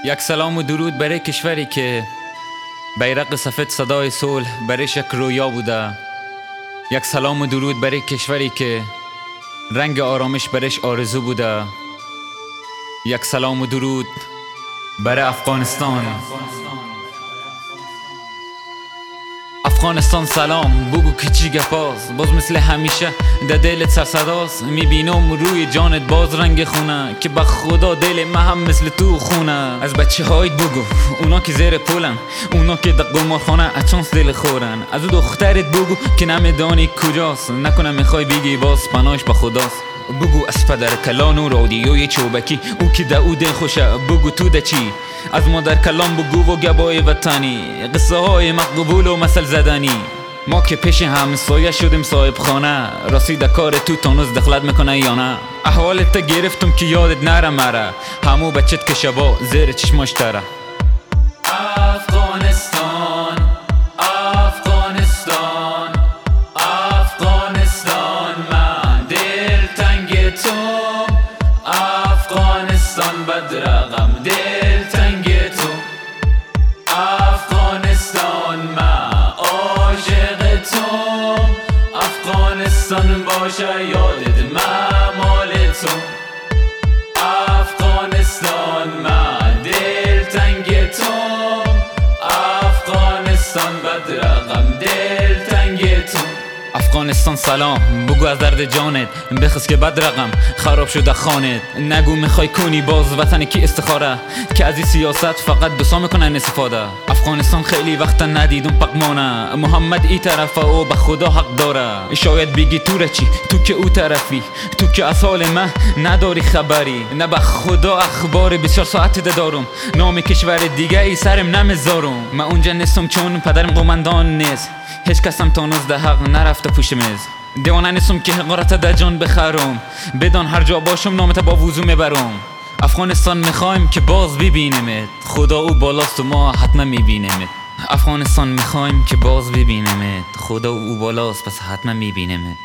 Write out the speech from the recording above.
یک سلام و درود برای کشوری که بیرق سفید صدای صلح برایش یک رویا بوده. یک سلام و درود برای کشوری که رنگ آرامش برایش آرزو بوده. یک سلام و درود برای افغانستان. افغانستان سلام، بگو که چی گپاست. باز مثل همیشه در دلت سرصداست. میبینم روی جانت باز رنگ خونه، که به خدا دل من هم مثل تو خونه. از بچه هایت بگو، اونا که زیر پولن، اونا که در قمارخانه اچانس دل خورن. از او دخترت بگو که نمیدانی کجاست، نکنه میخوای بگی باز پناهش به خداست. بگو از پدر کلان و رادیوی چوبکی، او که در او دل خوشه. بگو تو ده چی؟ از مادر کلام بگو و گبای وطنی، قصه های مقبول و مثل زدنی. ما که پیش همسایه شدیم صاحب خانه، راستی در کار تو تانوز دخلت میکنه یا نه؟ احوالت گرفتم که یادت نره مره، همو بچت که شبا زیر چشماش تره. افغانستان افغانستان افغانستان، من دل تنگ تو. افغانستان بدرقم دل تنگ تو. افغانستان من عاشق تو. افغانستان باشه یادت من مال تو. افغانستان من دل تنگ تو. افغانستان بدرقم دل تنگ تو. افغانستان سلام، بگو از درد جانت بخست که بد رقم خراب شده خانت. نگو میخوای کنی باز وطن کی استخاره، که از این سیاست فقط دوسا میکنن استفاده. افغانستان خیلی وقت ندیدم پقمانه، محمد ای طرفه و به خدا حق داره. شاید بگی تو را چی، تو که او طرفی، تو که از حال من نداری خبری. نه به خدا اخبار 24 ساعت دارم، نام کشور دیگه ای سرم نمیذارم. من اونجا نیستم چون پدرم قومندان نیست، هیچ کسم تانوز ده حق نرفته پوش میز. دیوانه نیستم که حقارت در جان بخرم، بدان هر جا باشم نامت با وضو میبرم. افغانستان میخوایم که باز ببینیمت، خدا او بالاست و ما حتما میبینیمت. افغانستان میخوایم که باز ببینیمت، خدا او بالاست پس حتما میبینیمت.